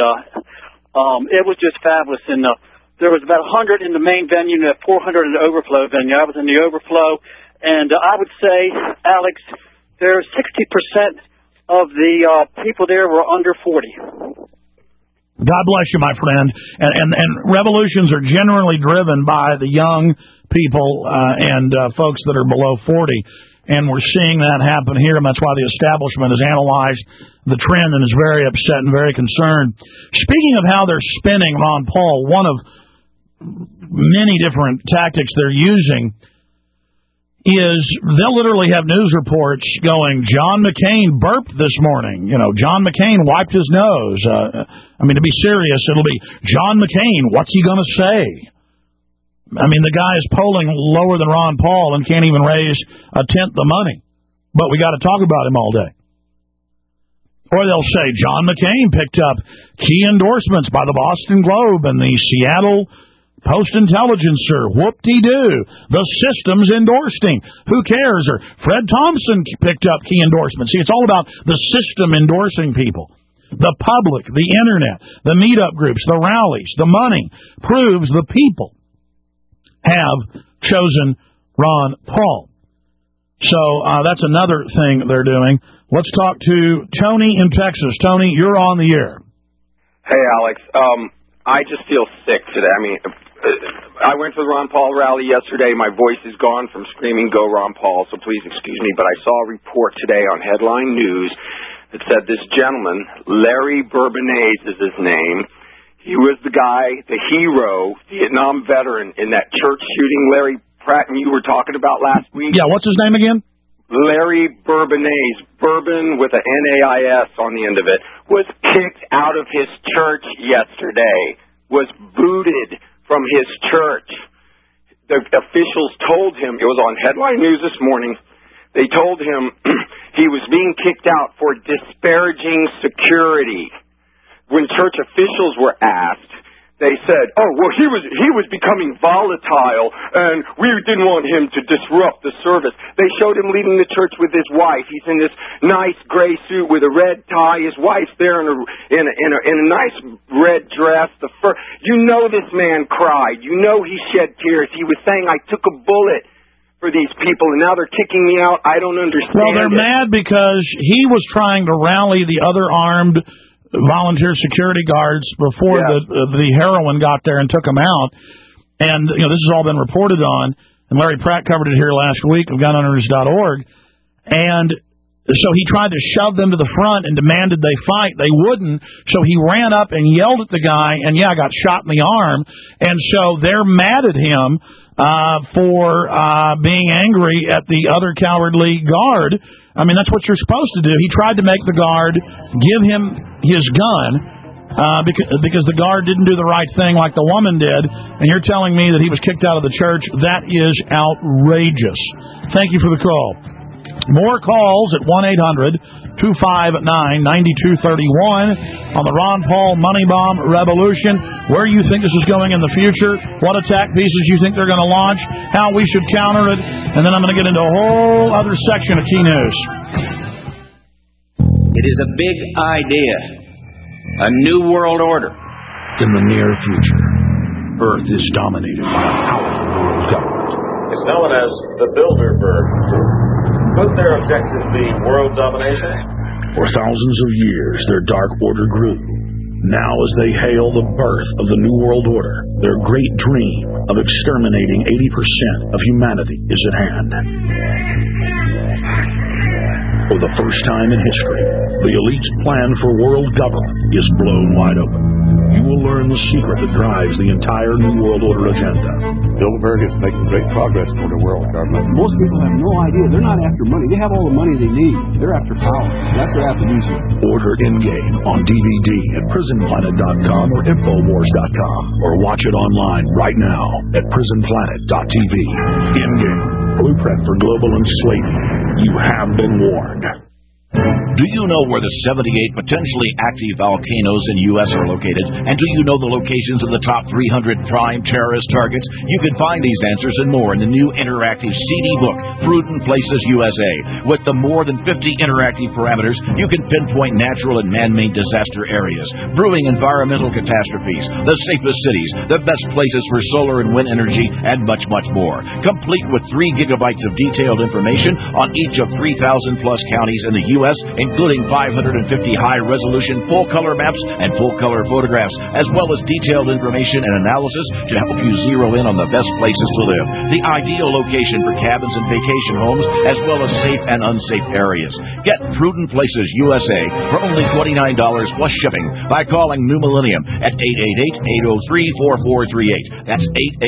Speaker 17: it was just fabulous. And there was about 100 in the main venue and 400 in the overflow venue. I was in the overflow, and I would say, Alex, there's 60% of the people there were under 40.
Speaker 2: God bless you, my friend. And revolutions are generally driven by the young people and folks that are below 40. And we're seeing that happen here, and that's why the establishment has analyzed the trend and is very upset and very concerned. Speaking of how they're spinning Ron Paul, one of many different tactics they're using is they'll literally have news reports going, John McCain burped this morning. John McCain wiped his nose. To be serious, it'll be, John McCain, what's he going to say? I mean, the guy is polling lower than Ron Paul and can't even raise a tenth the money. But we got to talk about him all day. Or they'll say, John McCain picked up key endorsements by the Boston Globe and the Seattle Post-Intelligencer, whoop-de-doo. The system's endorsed him. Who cares? Or Fred Thompson picked up key endorsements. See, it's all about the system endorsing people. The public, the internet, the meetup groups, the rallies, the money proves the people have chosen Ron Paul. So that's another thing they're doing. Let's talk to Tony in Texas. Tony, you're on the air.
Speaker 18: Hey, Alex. I just feel sick today. I mean, I went to the Ron Paul rally yesterday. My voice is gone from screaming, go Ron Paul, so please excuse me. But I saw a report today on Headline News that said this gentleman, Larry Bourbonnais is his name. He was the guy, the hero, Vietnam veteran in that church shooting Larry Pratt and you were talking about last week.
Speaker 2: Yeah, what's his name again?
Speaker 18: Larry Bourbonnais, Bourbon with an N-A-I-S on the end of it, was kicked out of his church yesterday, was booted from his church. The officials told him, it was on Headline News this morning, they told him he was being kicked out for disparaging security. When church officials were asked, they said, oh, well, he was becoming volatile, and we didn't want him to disrupt the service. They showed him leaving the church with his wife. He's in this nice gray suit with a red tie. His wife's there in a nice red dress. You know this man cried. You know he shed tears. He was saying, I took a bullet for these people, and now they're kicking me out. I don't understand.
Speaker 2: Well, they're mad because he was trying to rally the other armed volunteer security guards before the heroin got there and took them out. And, this has all been reported on, and Larry Pratt covered it here last week of gunowners.org. And so he tried to shove them to the front and demanded they fight. They wouldn't, so he ran up and yelled at the guy, and, got shot in the arm. And so they're mad at him for being angry at the other cowardly guard. I mean, that's what you're supposed to do. He tried to make the guard give him his gun because the guard didn't do the right thing like the woman did, and you're telling me that he was kicked out of the church. That is outrageous. Thank you for the call. More calls at 1-800-259-9231 on the Ron Paul Money Bomb Revolution. Where you think this is going in the future, what attack pieces you think they're going to launch, how we should counter it, and then I'm going to get into a whole other section of key news.
Speaker 19: It is a big idea, a new world order.
Speaker 9: In the near future, Earth is dominated by a powerful world government.
Speaker 3: It's known as the Bilderberg Group. Could their objective be world domination?
Speaker 9: For thousands of years, their Dark Order grew. Now, as they hail the birth of the New World Order, their great dream of exterminating 80% of humanity is at hand. For the first time in history, the elite's plan for world government is blown wide open. You will learn the secret that drives the entire New World Order agenda.
Speaker 4: Bilderberg is making great progress toward a world government.
Speaker 5: Most people have no idea. They're not after money. They have all the money they need. They're after power. That's their aphrodisiac.
Speaker 9: Order In-Game on DVD at prisonplanet.com or Infowars.com, or watch it online right now at prisonplanet.tv. In-Game, blueprint for global enslavement. You have been warned.
Speaker 20: Do you know where the 78 potentially active volcanoes in U.S. are located? And do you know the locations of the top 300 prime terrorist targets? You can find these answers and more in the new interactive CD book, Prudent Places USA. With the more than 50 interactive parameters, you can pinpoint natural and man-made disaster areas, brewing environmental catastrophes, the safest cities, the best places for solar and wind energy, and much, much more. Complete with 3 gigabytes of detailed information on each of 3,000-plus counties in the U.S., including 550 high-resolution full-color maps and full-color photographs, as well as detailed information and analysis to help you zero in on the best places to live, the ideal location for cabins and vacation homes, as well as safe and unsafe areas. Get Prudent Places USA for only $29 plus shipping by calling New Millennium at 888-803-4438. That's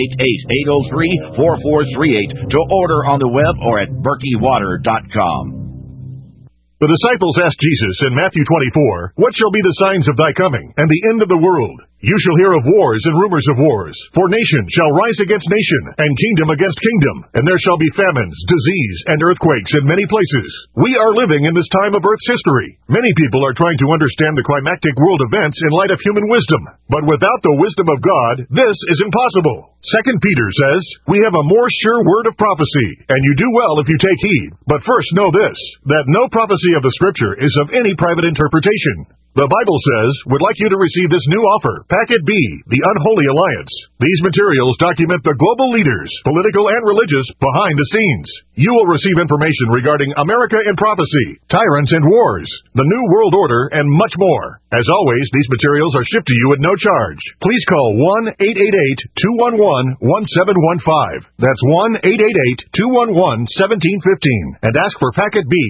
Speaker 20: 888-803-4438 to order on the web or at berkeywater.com.
Speaker 21: The disciples asked Jesus in Matthew 24, "What shall be the signs of thy coming, and the end of the world? You shall hear of wars and rumors of wars. For nation shall rise against nation, and kingdom against kingdom. And there shall be famines, disease, and earthquakes in many places." We are living in this time of Earth's history. Many people are trying to understand the climactic world events in light of human wisdom. But without the wisdom of God, this is impossible. 2 Peter says, "We have a more sure word of prophecy, and you do well if you take heed. But first know this, that no prophecy of the Scripture is of any private interpretation." The Bible says, "Would like you to receive this new offer, Packet B, the Unholy Alliance." These materials document the global leaders, political and religious, behind the scenes. You will receive information regarding America in prophecy, tyrants and wars, the New World Order, and much more. As always, these materials are shipped to you at no charge. Please call 1-888-211-1715. That's 1-888-211-1715, and ask for Packet B.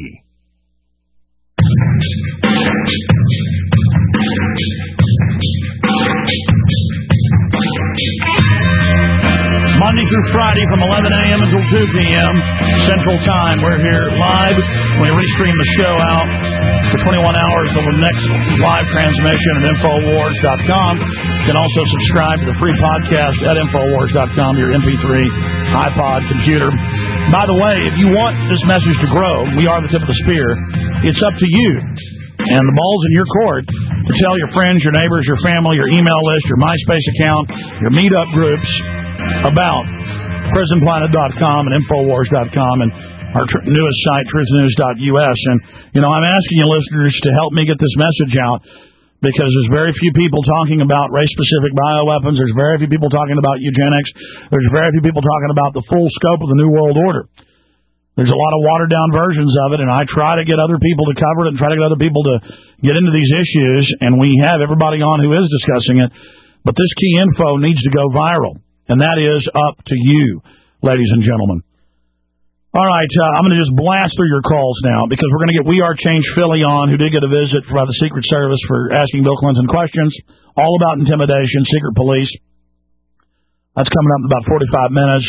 Speaker 2: Monday through Friday from 11 a.m. until 2 p.m. Central Time. We're here live. We restream the show out for 21 hours till the next live transmission at Infowars.com. You can also subscribe to the free podcast at Infowars.com, your MP3, iPod, computer. By the way, if you want this message to grow, we are the tip of the spear, it's up to you. And the ball's in your court to tell your friends, your neighbors, your family, your email list, your MySpace account, your meetup groups about prisonplanet.com and Infowars.com and our newest site, truthnews.us. And, I'm asking you listeners to help me get this message out because there's very few people talking about race-specific bioweapons. There's very few people talking about eugenics. There's very few people talking about the full scope of the New World Order. There's a lot of watered-down versions of it, and I try to get other people to cover it and try to get other people to get into these issues, and we have everybody on who is discussing it. But this key info needs to go viral, and that is up to you, ladies and gentlemen. All right, I'm going to just blast through your calls now, because we're going to get We Are Change Philly on, who did get a visit by the Secret Service for asking Bill Clinton questions, all about intimidation, secret police. That's coming up in about 45 minutes,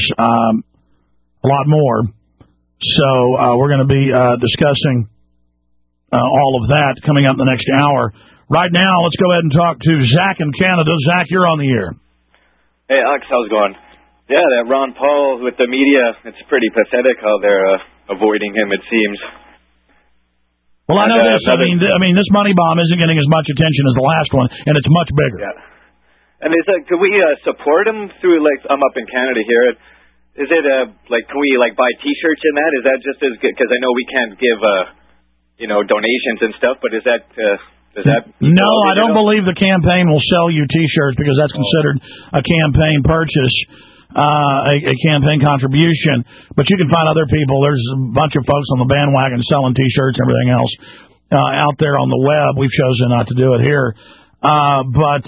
Speaker 2: a lot more. So we're going to be discussing all of that coming up in the next hour. Right now, let's go ahead and talk to Zach in Canada. Zach, you're on the air.
Speaker 6: Hey, Alex, how's it going? Yeah, that Ron Paul with the media, it's pretty pathetic how they're avoiding him, it seems.
Speaker 2: Well, I know this. I mean, this money bomb isn't getting as much attention as the last one, and it's much bigger.
Speaker 6: Yeah. And could we support him through, I'm up in Canada here. Is it can we buy T-shirts in that? Is that just as good? Because I know we can't give donations and stuff, but is that does that?
Speaker 2: No, I don't believe the campaign will sell you T-shirts because that's considered a campaign purchase, a campaign contribution. But you can find other people. There's a bunch of folks on the bandwagon selling T-shirts and everything else out there on the web. We've chosen not to do it here, but.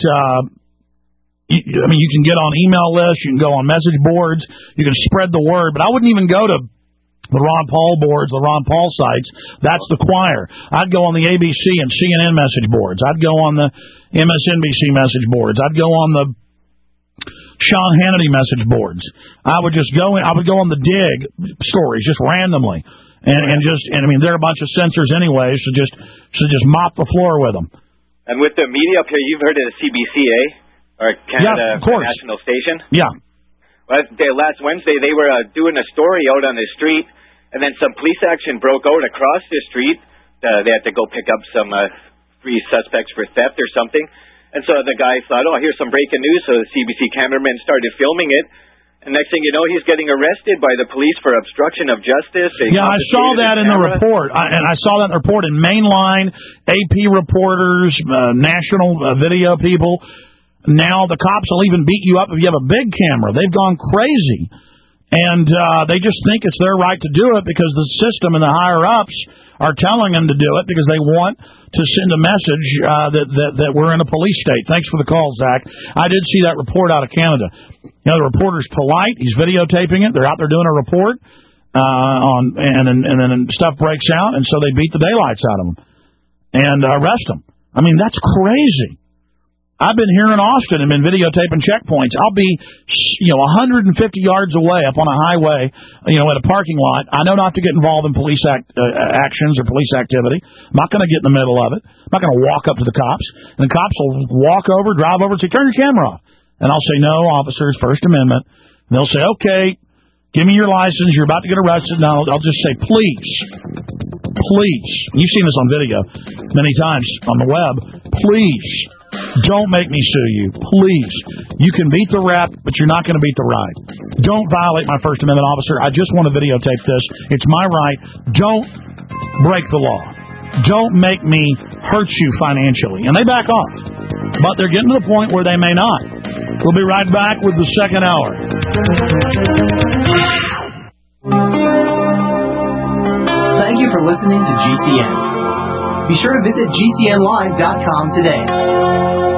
Speaker 2: You can get on email lists, you can go on message boards, you can spread the word, but I wouldn't even go to the Ron Paul boards, the Ron Paul sites. That's the choir. I'd go on the ABC and CNN message boards. I'd go on the MSNBC message boards. I'd go on the Sean Hannity message boards. I would go on the Dig stories just randomly. And they're a bunch of censors anyway, so just mop the floor with them.
Speaker 6: And with the media up here, you've heard of the CBCA? Or Canada National Station?
Speaker 2: Yeah.
Speaker 6: Well, last Wednesday, they were doing a story out on the street, and then some police action broke out across the street. They had to go pick up some 3 suspects for theft or something. And so the guy thought, here's some breaking news. So the CBC cameraman started filming it. And next thing you know, he's getting arrested by the police for obstruction of justice.
Speaker 2: I saw that in the report. I saw that in the report in Mainline, AP reporters, national video people. Now the cops will even beat you up if you have a big camera. They've gone crazy. And they just think it's their right to do it because the system and the higher-ups are telling them to do it because they want to send a message that we're in a police state. Thanks for the call, Zach. I did see that report out of Canada. The reporter's polite. He's videotaping it. They're out there doing a report, and then stuff breaks out, and so they beat the daylights out of them and arrest them. I mean, that's crazy. I've been here in Austin and been videotaping checkpoints. I'll be, 150 yards away up on a highway, at a parking lot. I know not to get involved in police actions or police activity. I'm not going to get in the middle of it. I'm not going to walk up to the cops. And the cops will drive over and say, turn your camera off. And I'll say, no, officers, First Amendment. And they'll say, okay, give me your license. You're about to get arrested. And I'll just say, please. You've seen this on video many times on the web. Please. Don't make me sue you. Please. You can beat the rap, but you're not going to beat the right. Don't violate my First Amendment, officer. I just want to videotape this. It's my right. Don't break the law. Don't make me hurt you financially. And they back off. But they're getting to the point where they may not. We'll be right back with the second hour.
Speaker 22: Thank you for listening to GCN. Be sure to visit GCNlive.com today.